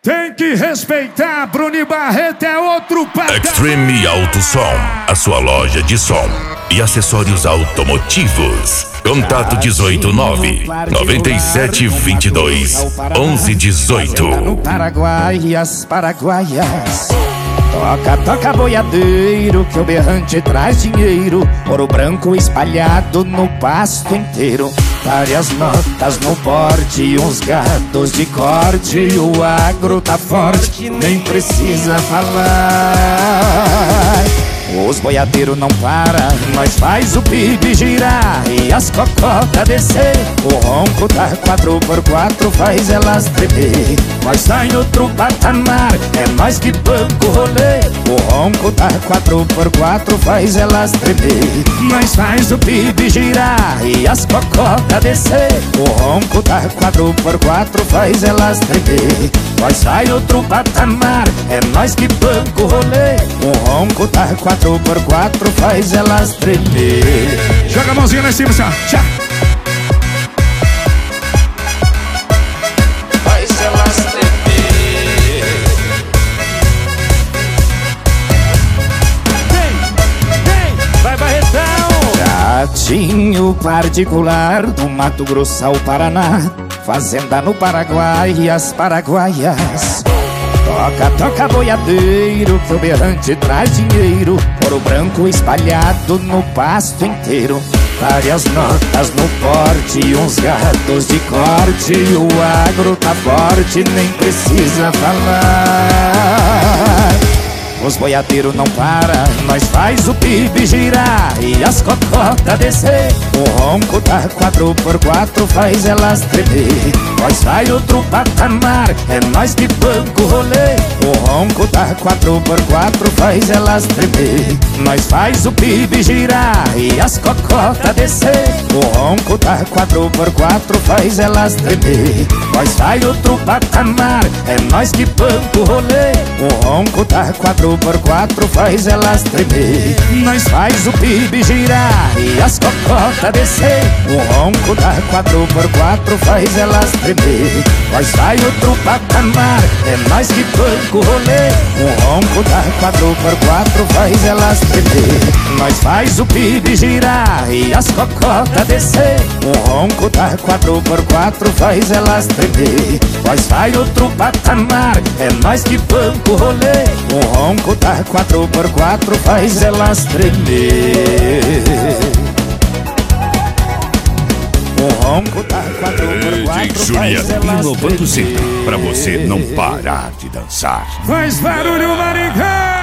Tem que respeitar, Bruno Barreto é outro patamar. Extreme Auto Som, a sua loja de som e acessórios automotivos. Contato 189-9722-1118. No Paraguai, as paraguaias. Toca boiadeiro, que o berrante traz dinheiro. Ouro branco espalhado no pasto inteiro. Várias notas no porte, uns gatos de corte. O agro tá forte, nem precisa falar. Os boiadeiros não param, nós faz o PIB girar e as cocotas descer. O ronco da 4x4 faz elas tremer. Nós tá em outro patamar, é nós que banca o rolê. O ronco da 4x4 faz elas tremer. Nós faz o PIB girar e as cocotas descer. O ronco da 4x4 faz elas tremer. Nós tá em outro patamar, é nós que banca o rolê. O ronco da 4x4 faz elas tremer. Joga a mãozinha lá em cima, senhor. Tchau. Faz elas tremer. Vem, vai Barretão. Jatinho particular do Mato Grosso ao Paraná. Fazenda no Paraguai e as paraguaias. Toca boiadeiro, que o berrante traz dinheiro. Ouro branco espalhado no pasto inteiro. Várias notas no porte, uns gatos de corte. O agro tá forte, nem precisa falar. Os boiadeiros não param, nós faz o PIB girar e as cocotas descer. O ronco da 4x4 faz elas tremer. Nós vai outro patamar, é nós que banca o rolê. O ronco da 4x4 faz elas tremer. Nós faz o PIB girar e as cocotas descer. O ronco da 4x4 faz elas tremer. Nós vai outro patamar, é nós que banca o rolê. O ronco da 4x4 faz elas tremer. Nós faz o PIB girar e as cocotas descer. O ronco da 4x4 faz elas tremer. Nós vai outro patamar, é nós que banca o rolê. O ronco da 4x4 faz elas tremer. Nós faz o PIB girar e as cocotas descer. O ronco da 4x4 faz elas tremer. Nós vai outro patamar, é nós que banca o rolê. O ronco da 4x4 faz elas tremer. O ronco da 4x4 Juliano, faz elas inovando sempre, tremer. pra você não parar de dançar. Faz barulho, Maringá.